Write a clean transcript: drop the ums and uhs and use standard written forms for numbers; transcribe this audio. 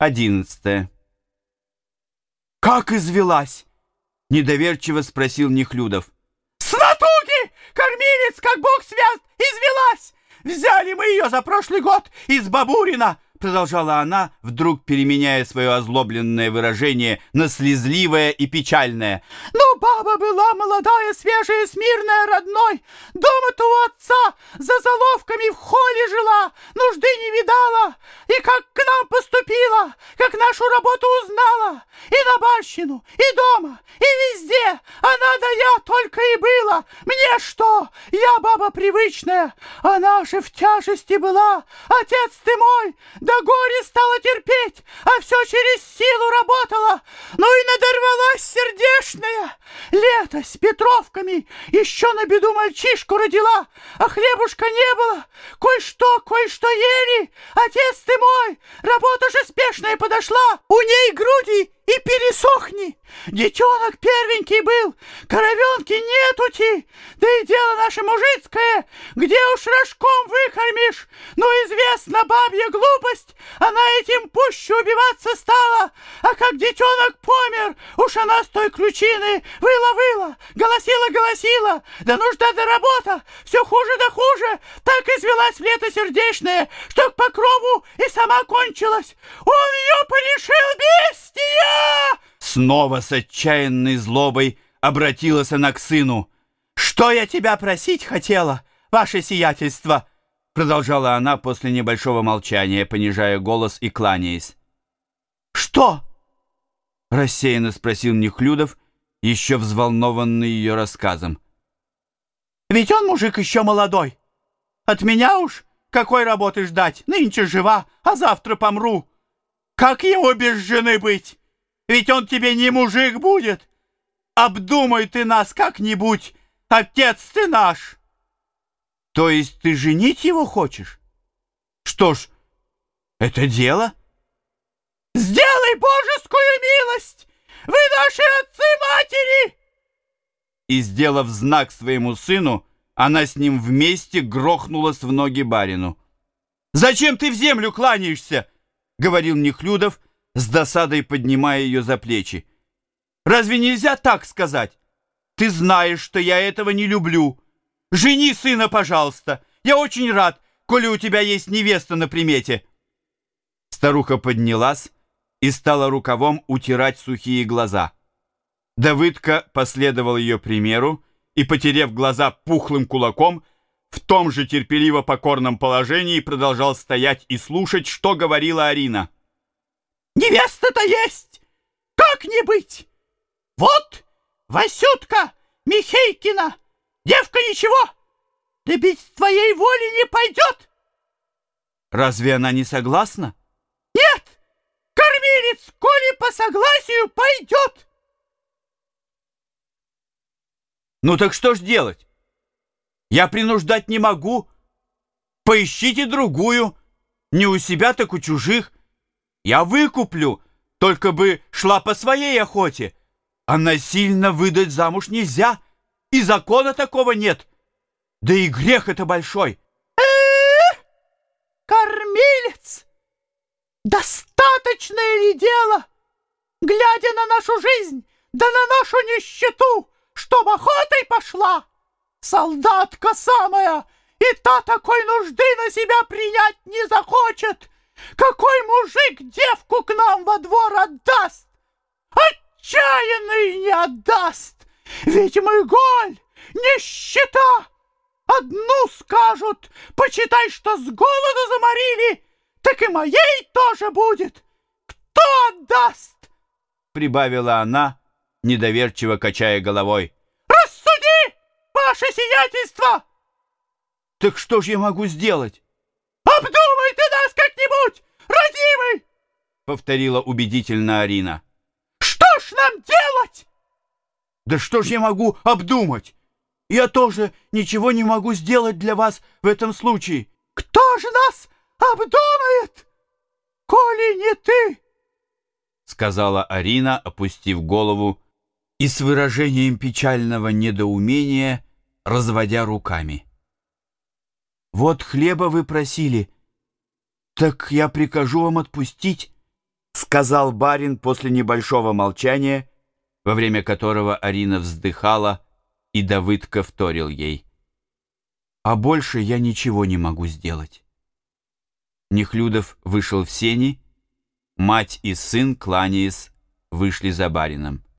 11. «Как извелась?» — недоверчиво спросил Нехлюдов. «С натуги, кормилец, как бог свят, извелась! Взяли мы ее за прошлый год из Бабурина!» Продолжала она, вдруг переменяя свое озлобленное выражение на слезливое и печальное. «Ну, баба была молодая, свежая, смирная, родной. Дома-то у отца за заловками в холле жила, нужды не видала. И как к нам поступила, как нашу работу узнала. И на барщину, и дома, и везде. Она да я только и была. Мне что? Я баба привычная. Она же в тяжести была. Отец ты мой, да горе стала терпеть, а все через силу работала. Ну и надорвалась сердешная. Лето с Петровками еще на беду мальчишку родила, а хлебушка не было. Кое-что ели. Отец ты мой, работа же спешная подошла. У ней груди и пересохни. Детенок первенький был, коровенки нетути. Да и дело наше мужицкое, где уж рожком выкормишь. Но известна бабья глупость, она этим пуще убиваться стала. А как детенок помер, уж она с той ключины выла, голосила, да нужда да работа, все хуже да хуже. Так извелась в лето сердечное, что к покрову и сама кончилась. Он ее порешил бестия!» Снова с отчаянной злобой обратилась она к сыну. «Что я тебя просить хотела, ваше сиятельство?» Продолжала она после небольшого молчания, понижая голос и кланяясь. «Что?» — рассеянно спросил Нехлюдов, еще взволнованный ее рассказом. «Ведь он мужик еще молодой. От меня уж какой работы ждать? Нынче жива, а завтра помру. Как ему без жены быть? Ведь он тебе не мужик будет. Обдумай ты нас как-нибудь, отец ты наш!» «То есть ты женить его хочешь? Что ж, это дело?» «Сделай божескую милость! Вы наши отцы-матери!» И, сделав знак своему сыну, она с ним вместе грохнулась в ноги барину. «Зачем ты в землю кланяешься?» — говорил Нехлюдов, с досадой поднимая ее за плечи. «Разве нельзя так сказать? Ты знаешь, что я этого не люблю. Жени сына, пожалуйста. Я очень рад, коли у тебя есть невеста на примете». Старуха поднялась и стала рукавом утирать сухие глаза. Давыдка последовал ее примеру и, потерев глаза пухлым кулаком, в том же терпеливо покорном положении продолжал стоять и слушать, что говорила Арина. «Невеста-то есть! Как не быть? Вот Васютка Михейкина, девка ничего, да без твоей воли не пойдет!» «Разве она не согласна?» «Нет! Кормилец, коли по согласию, пойдет!» «Ну так что ж делать? Я принуждать не могу. Поищите другую. Не у себя, так у чужих. Я выкуплю, только бы шла по своей охоте. А насильно выдать замуж нельзя, и закона такого нет. Да и грех это большой». Кормилец! Достаточное ли дело, глядя на нашу жизнь, да на нашу нищету, чтоб охотой пошла? Солдатка самая, и та такой нужды на себя принять не захочет. Какой мужик девку к нам во двор отдаст? Отчаянный не отдаст. Ведь мы голь, нищета. Одну скажут, почитай, что с голоду заморили, так и моей тоже будет. Кто отдаст? Прибавила она, недоверчиво качая головой. Рассуди, ваше сиятельство! Так что ж я могу сделать? Обдумай ты нас как-нибудь, родимый! Повторила убедительно Арина. Что ж нам делать? Да что ж я могу обдумать? Я тоже ничего не могу сделать для вас в этом случае. Кто же нас обдумает, коли не ты? Сказала Арина, опустив голову и с выражением печального недоумения разводя руками. Вот хлеба вы просили, так я прикажу вам отпустить. сказал барин после небольшого молчания, во время которого Арина вздыхала, и Давыдка вторил ей. «А больше я ничего не могу сделать». Нехлюдов вышел в сени, мать и сын, кланяясь, вышли за барином.